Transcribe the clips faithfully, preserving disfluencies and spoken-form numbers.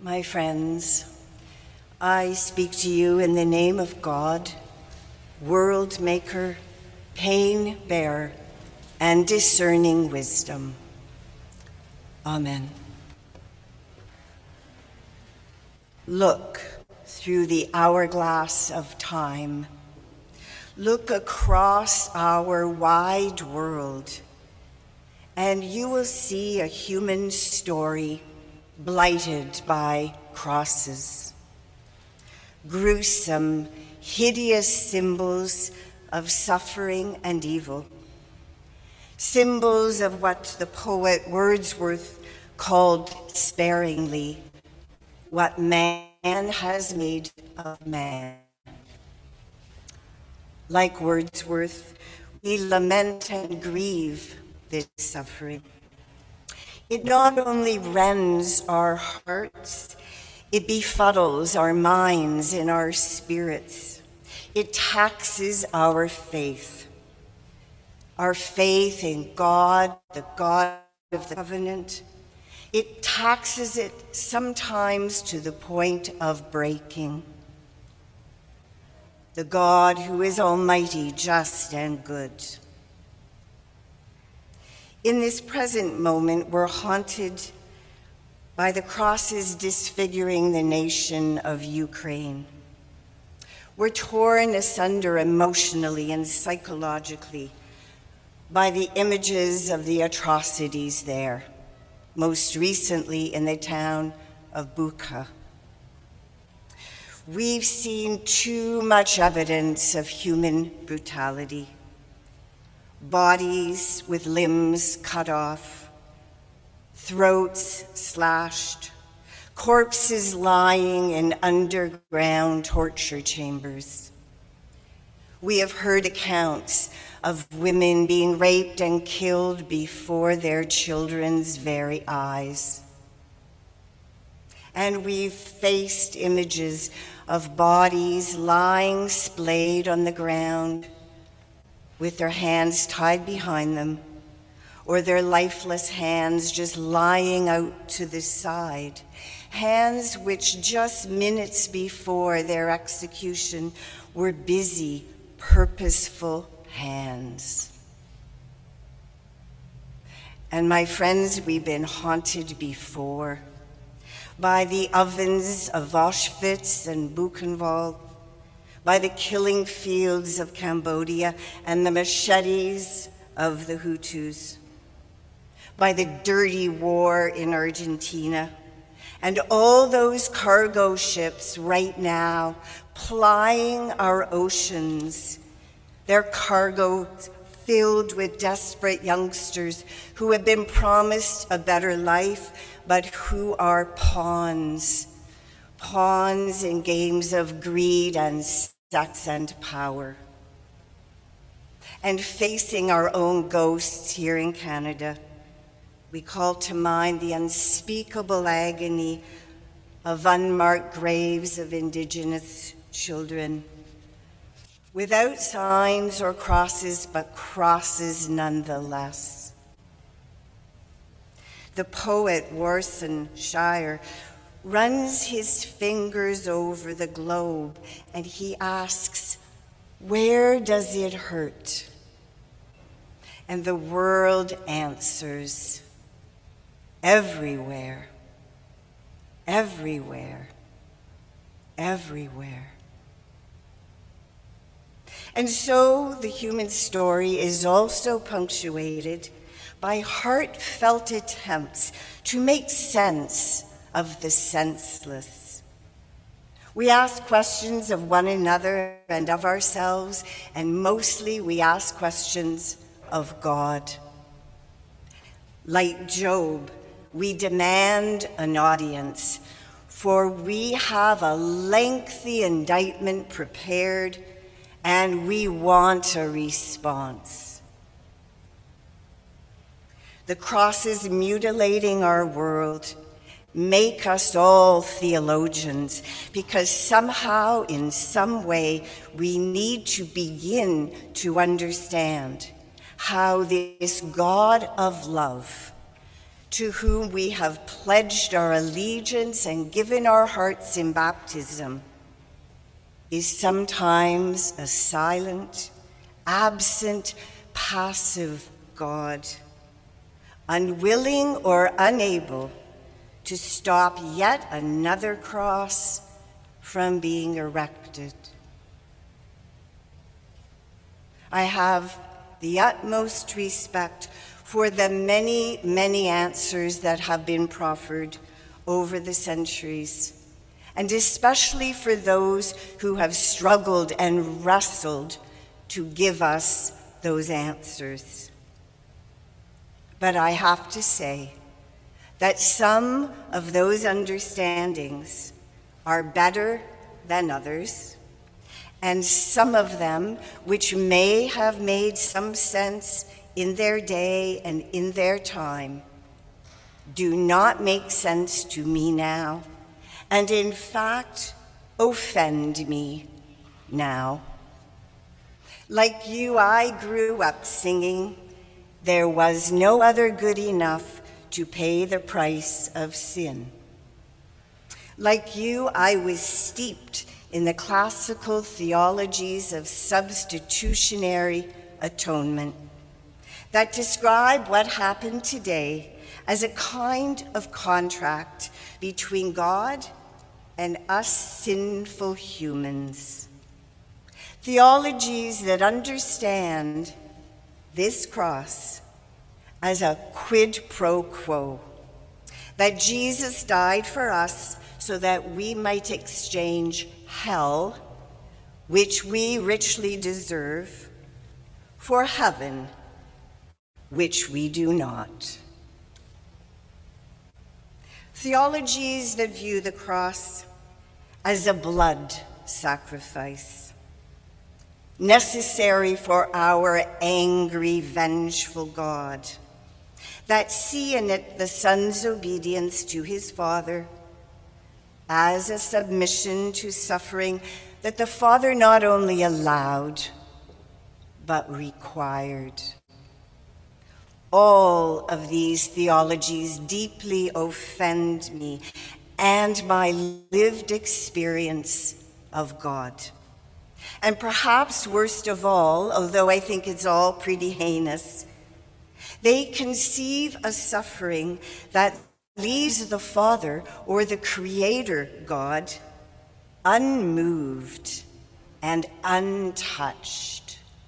My friends, I speak to you in the name of God, world maker, pain bearer, and discerning wisdom. Amen. Look through the hourglass of time. Look across our wide world, and you will see a human story blighted by crosses. Gruesome, hideous symbols of suffering and evil. Symbols of what the poet Wordsworth called sparingly, what man has made of man. Like Wordsworth, we lament and grieve this suffering. It not only rends our hearts, it befuddles our minds and our spirits. It taxes our faith. Our faith in God, the God of the covenant. It taxes it sometimes to the point of breaking. The God who is almighty, just, and good. In this present moment, we're haunted by the crosses disfiguring the nation of Ukraine. We're torn asunder emotionally and psychologically by the images of the atrocities there, most recently in the town of Bucha. We've seen too much evidence of human brutality. Bodies with limbs cut off, throats slashed, corpses lying in underground torture chambers. We have heard accounts of women being raped and killed before their children's very eyes. And we've faced images of bodies lying splayed on the ground, with their hands tied behind them, or their lifeless hands just lying out to the side. Hands which just minutes before their execution were busy, purposeful hands. And my friends, we've been haunted before by the ovens of Auschwitz and Buchenwald, by the killing fields of Cambodia and the machetes of the Hutus, by the dirty war in Argentina, and all those cargo ships right now plying our oceans, their cargo filled with desperate youngsters who have been promised a better life, but who are pawns, pawns in games of greed and sex and power. And facing our own ghosts here in Canada, we call to mind the unspeakable agony of unmarked graves of Indigenous children, without signs or crosses, but crosses nonetheless. The poet Warsan Shire runs his fingers over the globe and he asks, where does it hurt? And the world answers, everywhere, everywhere, everywhere. And so the human story is also punctuated by heartfelt attempts to make sense of the senseless. We ask questions of one another and of ourselves, and mostly we ask questions of God. Like Job, we demand an audience, for we have a lengthy indictment prepared and we want a response. The crosses mutilating our world make us all theologians, because somehow, in some way, we need to begin to understand how this God of love to whom we have pledged our allegiance and given our hearts in baptism, is sometimes a silent, absent, passive God, unwilling or unable to stop yet another cross from being erected. I have the utmost respect for the many, many answers that have been proffered over the centuries, and especially for those who have struggled and wrestled to give us those answers. But I have to say that some of those understandings are better than others, and some of them, which may have made some sense in their day and in their time, do not make sense to me now, and in fact offend me now. Like you, I grew up singing, "There was no other good enough to pay the price of sin." Like you, I was steeped in the classical theologies of substitutionary atonement that describe what happened today as a kind of contract between God and us sinful humans. Theologies that understand this cross as a quid pro quo, that Jesus died for us so that we might exchange hell, which we richly deserve, for heaven, which we do not. Theologies that view the cross as a blood sacrifice, necessary for our angry, vengeful God, that see in it the Son's obedience to his Father as a submission to suffering that the Father not only allowed, but required. All of these theologies deeply offend me and my lived experience of God. And perhaps worst of all, although I think it's all pretty heinous, they conceive a suffering that leaves the Father or the Creator God unmoved and untouched.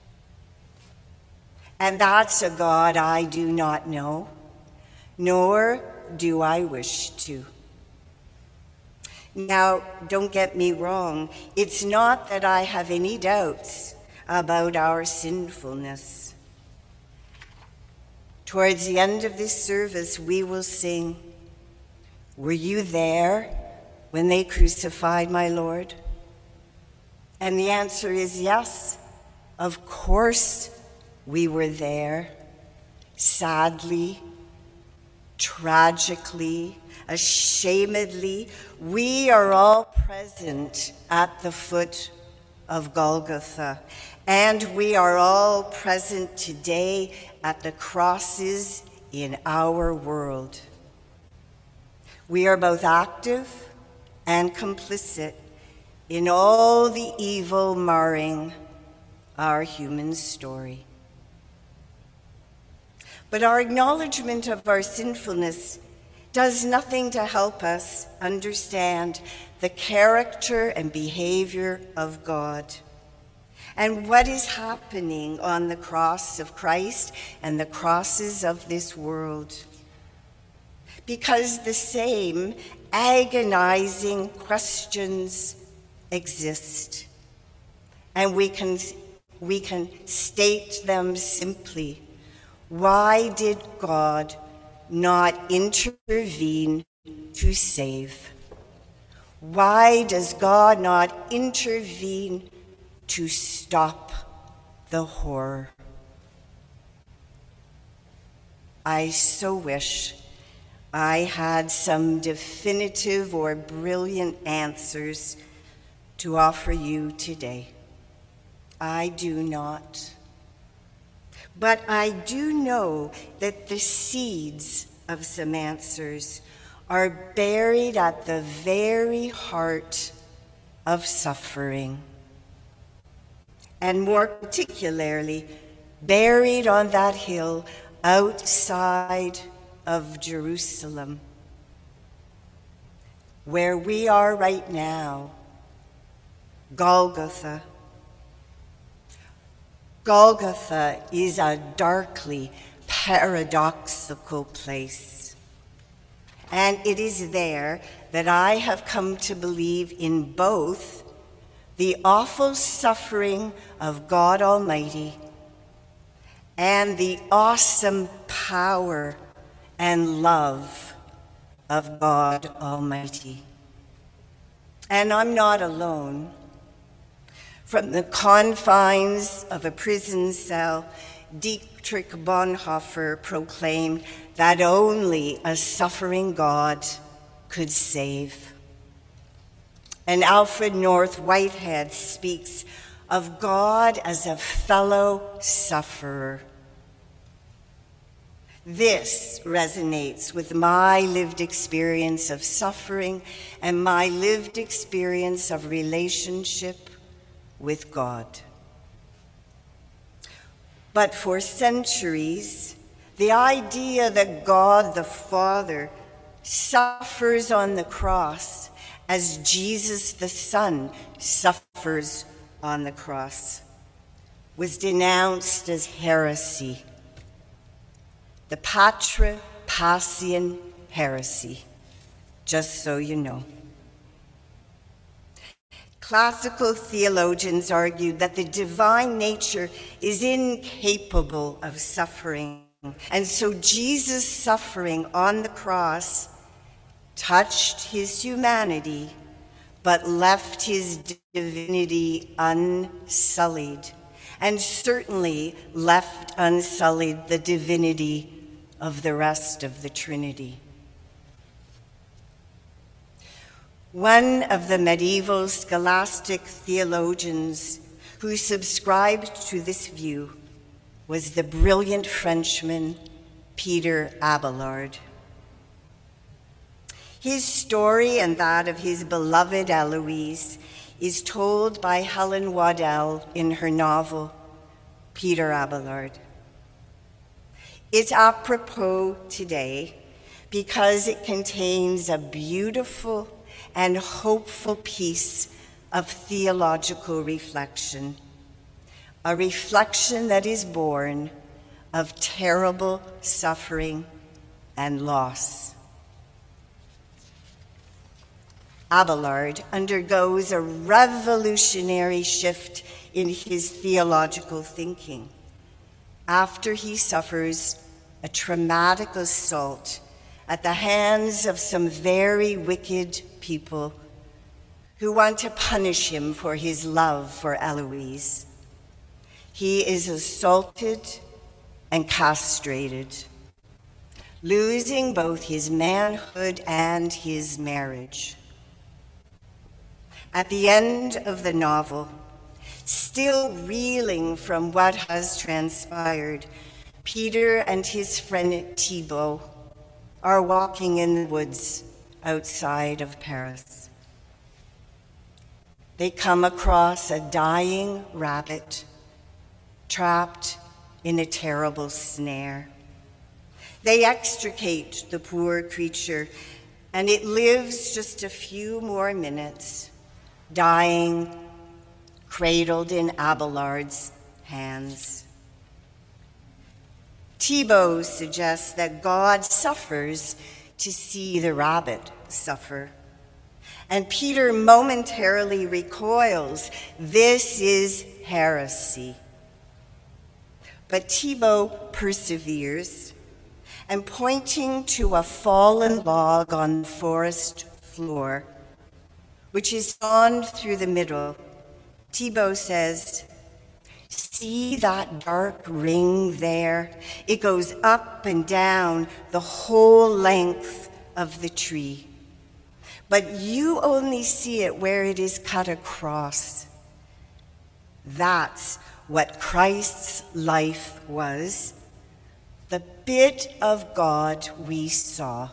And that's a God I do not know, nor do I wish to. Now, don't get me wrong, it's not that I have any doubts about our sinfulness. Towards the end of this service, we will sing, "Were you there when they crucified my Lord?" And the answer is yes, of course we were there, sadly, tragically, ashamedly. We are all present at the foot of Golgotha, and we are all present today at the crosses in our world. We are both active and complicit in all the evil marring our human story. But our acknowledgement of our sinfulness does nothing to help us understand the character and behavior of God and what is happening on the cross of Christ and the crosses of this world. Because the same agonizing questions exist, and we can, we can state them simply. Why did God not intervene to save? Why does God not intervene to stop the horror? I so wish I had some definitive or brilliant answers to offer you today. I do not. But I do know that the seeds of some answers are buried at the very heart of suffering, and more particularly, buried on that hill outside of Jerusalem, where we are right now, Golgotha. Golgotha is a darkly paradoxical place, and it is there that I have come to believe in both the awful suffering of God Almighty and the awesome power and love of God Almighty. And I'm not alone. From the confines of a prison cell, Dietrich Bonhoeffer proclaimed that only a suffering God could save. And Alfred North Whitehead speaks of God as a fellow sufferer. This resonates with my lived experience of suffering and my lived experience of relationship with God. But for centuries, the idea that God the Father suffers on the cross as Jesus the Son suffers on the cross was denounced as heresy, the Patra Passian heresy, just so you know. Classical theologians argued that the divine nature is incapable of suffering, and so Jesus' suffering on the cross touched his humanity, but left his divinity unsullied, and certainly left unsullied the divinity of the rest of the Trinity. One of the medieval scholastic theologians who subscribed to this view was the brilliant Frenchman Peter Abelard. His story and that of his beloved Eloise is told by Helen Waddell in her novel, Peter Abelard. It's apropos today because it contains a beautiful and hopeful piece of theological reflection, a reflection that is born of terrible suffering and loss. Abelard undergoes a revolutionary shift in his theological thinking after he suffers a traumatic assault at the hands of some very wicked people who want to punish him for his love for Eloise. He is assaulted and castrated, losing both his manhood and his marriage. At the end of the novel, still reeling from what has transpired, Peter and his friend Thibaut are walking in the woods outside of Paris. They come across a dying rabbit trapped in a terrible snare. They extricate the poor creature, and it lives just a few more minutes, dying, cradled in Abelard's hands. Thibaut suggests that God suffers to see the rabbit suffer. And Peter momentarily recoils. This is heresy. But Thibaut perseveres, and pointing to a fallen log on the forest floor, which is sawn through the middle, Thibaut says, "See that dark ring there? It goes up and down the whole length of the tree. But you only see it where it is cut across. That's what Christ's life was, the bit of God we saw.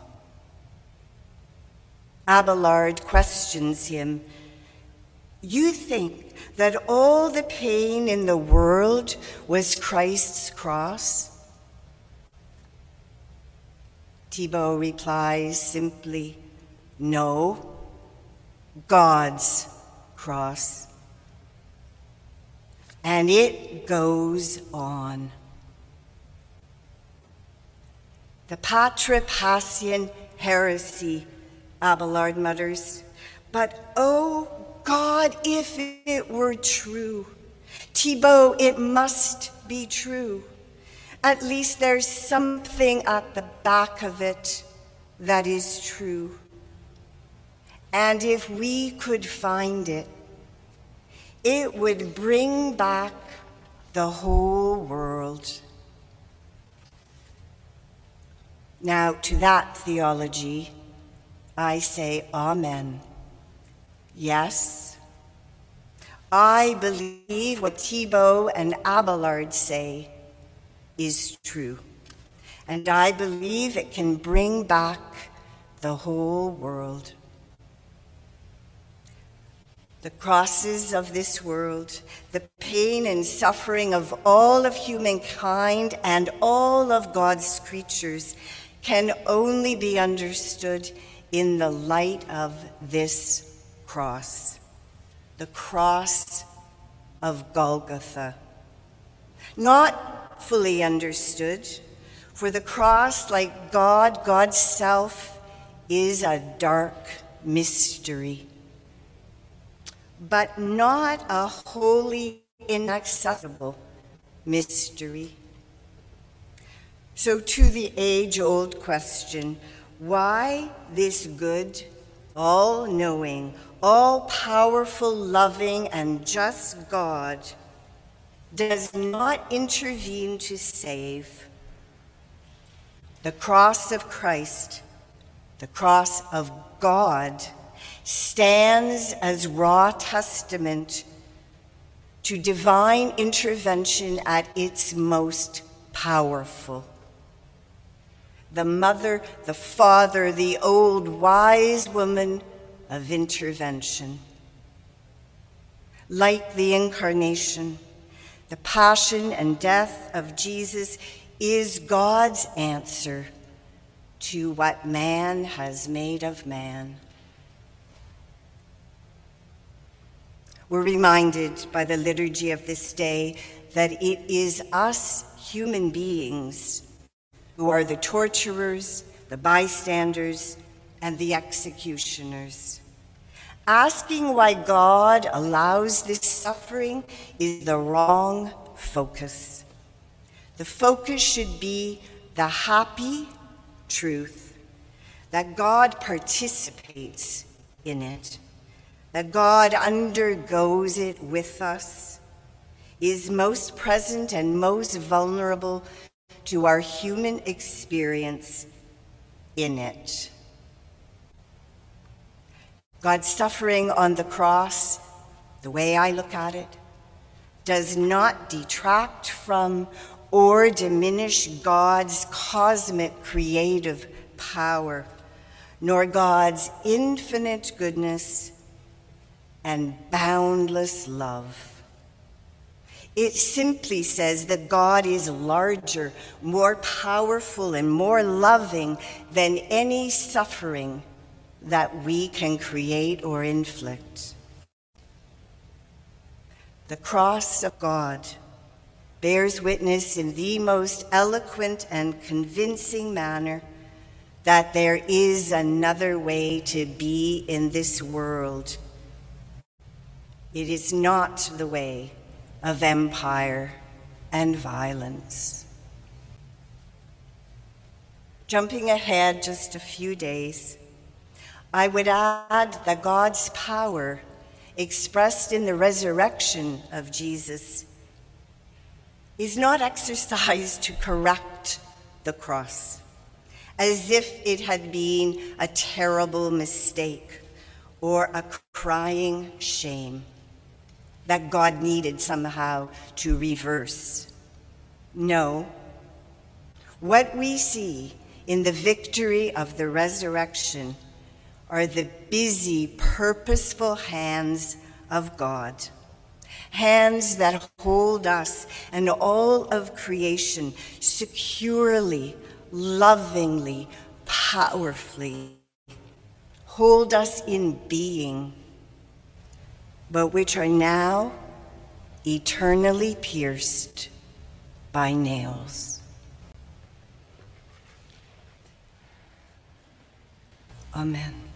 Abelard questions him, "You think that all the pain in the world was Christ's cross?" Thibaut replies simply, "No, God's cross." And it goes on. The Patripassian heresy, Abelard mutters, "But oh God, if it were true. Thibaut, it must be true. At least there's something at the back of it that is true. And if we could find it, it would bring back the whole world." Now, to that theology, I say amen. Yes, I believe what Thibaut and Abelard say is true, and I believe it can bring back the whole world. The crosses of this world, the pain and suffering of all of humankind and all of God's creatures can only be understood in the light of this cross, the cross of Golgotha. Not fully understood, for the cross, like God, God's self, is a dark mystery, but not a wholly inaccessible mystery. So to the age-old question, why this good, all-knowing, all-powerful, loving, and just God does not intervene to save? The cross of Christ, the cross of God, stands as raw testament to divine intervention at its most powerful. The mother, the father, the old wise woman of intervention. Like the incarnation, the passion and death of Jesus is God's answer to what man has made of man. We're reminded by the liturgy of this day that it is us human beings who are the torturers, the bystanders, and the executioners. Asking why God allows this suffering is the wrong focus. The focus should be the happy truth that God participates in it, that God undergoes it with us, is most present and most vulnerable to our human experience in it. God's suffering on the cross, the way I look at it, does not detract from or diminish God's cosmic creative power, nor God's infinite goodness and boundless love. It simply says that God is larger, more powerful, and more loving than any suffering that we can create or inflict. The cross of God bears witness in the most eloquent and convincing manner that there is another way to be in this world. It is not the way of empire and violence. Jumping ahead just a few days, I would add that God's power, expressed in the resurrection of Jesus, is not exercised to correct the cross, as if it had been a terrible mistake or a crying shame that God needed somehow to reverse. No. What we see in the victory of the resurrection are the busy, purposeful hands of God, hands that hold us and all of creation securely, lovingly, powerfully, hold us in being, but which are now eternally pierced by nails. Amen.